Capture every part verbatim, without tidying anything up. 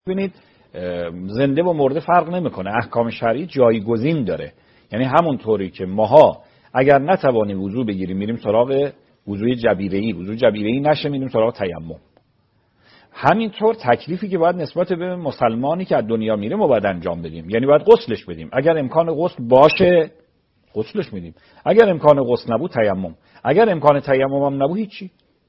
ببینید زنده و مرده فرق نمیکنه. احکام شرعی جایگزین داره. یعنی همون طوری که ماها اگر نتوانیم وضو بگیریم میریم سراغ وضوی جبیره‌ای، وضو جبیره‌ای نشه میریم سراغ تیمم. همینطور تکلیفی که باید نسبت به مسلمانی که از دنیا میره ما باید انجام بدیم. یعنی باید غسلش بدیم. اگر امکان غسل باشه غسلش میدیم. اگر امکان غسل نبود تیمم. اگر امکان تیمم هم نبود هیچی.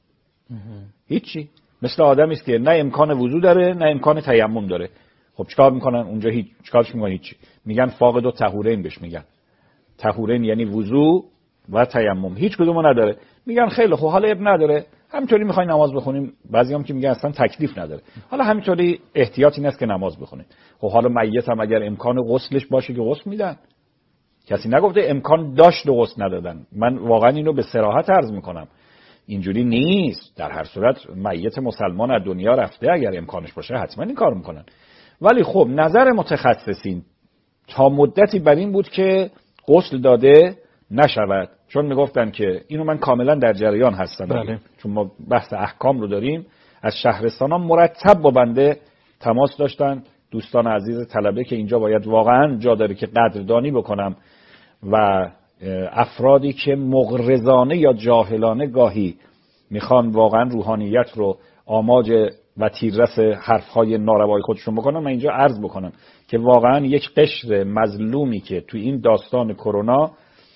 هیچی. مثل آدمی است که نه امکان وضو داره نه امکان تیمم داره. خب چیکار میکنن اونجا؟ هیچ چیکارش میکنن؟ هیچی. میگن فاقد الطهورین بهش میگن. طهورین یعنی وضو و تیمم. هیچ کدومو نداره. میگن خیلی خوب، حالا اب نداره، همینطوری میخواین نماز بخونیم. بعضی هم که میگن اصلا تکلیف نداره، حالا همینطوری احتیاط این است که نماز بخونیم. خب حالا میت هم اگر امکان غسلش باشه که غسل میدن. کسی نگفته امکان داشت و غسل ندادن. من واقعا اینو به صراحت عرض میکنم، اینجوری نیست. در هر صورت میت مسلمان از دنیا رفته، اگر امکانش باشه حتما این کارو میکنن. ولی خب نظر متخصصین تا مدتی بر این بود که غسل داده نشود، چون میگفتن که اینو من کاملا در جریان هستم. بله. چون ما بحث احکام رو داریم، از شهرستان ها مرتب با بنده تماس داشتن دوستان عزیز طلبه که اینجا باید واقعا جا داره که قدردانی بکنم و افرادی که مغرضانه یا جاهلانه گاهی میخوان واقعا روحانیت رو آماج و تیررس حرفهای ناروای خودشون بکنن، من اینجا عرض بکنم که واقعا یک قشر مظلومی که تو این داستان کرونا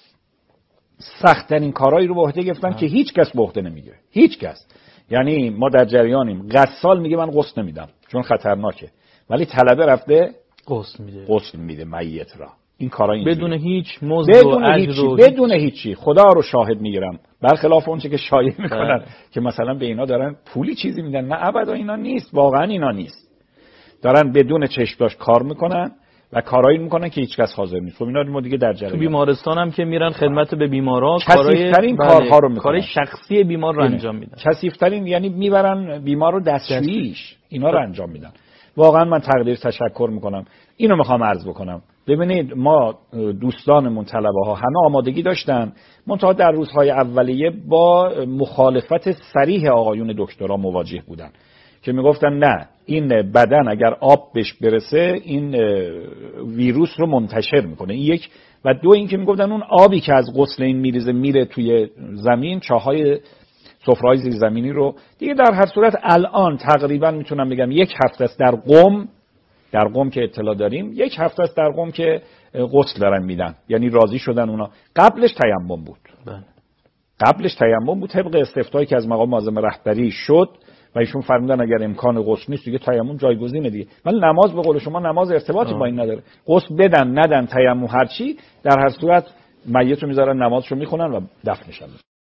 سخت‌ترین کارهایی رو به عهده گرفتن که هیچ کس به عهده نمیگیره. هیچ کس. یعنی ما در جریانیم. غسال میگه من غسل نمیدم چون خطرناکه، ولی طلبه رفته غسل میده. غسل میده میت را. این کارا اینجوری بدون هیچ مزد و اجر و بدون هیچی. خدا رو شاهد میگیرم، برخلاف اون چه که شایعه میکنن که مثلا به اینا دارن پولی چیزی میدن. نه ابدا اینا نیست، واقعا اینا نیست. دارن بدون چشم‌داش کار میکنن و کارایی میکنن که هیچ کس حاضر نیست. خب اینا ما دیگه در جریان. تو بیمارستان هم که میرن خدمت به بیمارا کثیف‌ترین کارها رو میکنن. کار شخصی بیمار رو انجام میدن. کثیف‌ترین یعنی میبرن بیمار رو دستشوییش، اینا رو انجام میدن. واقعا من تقدیر تشکر میکنم. اینو میخوام عرض بکنم. ببینید ما دوستانمون طلبه ها همه آمادگی داشتن، منتها در روزهای اولیه با مخالفت صریح آقایون دکترا مواجه بودن که میگفتن نه، این بدن اگر آب بهش برسه این ویروس رو منتشر میکنه. این یک. و دو این که میگفتن اون آبی که از غسل این میریزه میره توی زمین، چاهای سفره‌های زیرزمینی رو دیگه. در هر صورت الان تقریبا میتونم بگم یک هفته است در قم، در قم که اطلاع داریم یک هفته است در قم که غسل دارن میدن، یعنی راضی شدن اونا. قبلش تیمم بود. بله. قبلش تیمم بود طبق استفتایی که از مقام معظم رهبری شد و ایشون فرمودن اگر امکان غسل نیست دیگه تیمم جایگزینه دیگه. ولی نماز به قول شما نماز ارتباطی با این نداره. غسل بدن ندن تیمم هر چی، در هر صورت میت رو میذارن نمازشو میخونن و دفنش میکنن.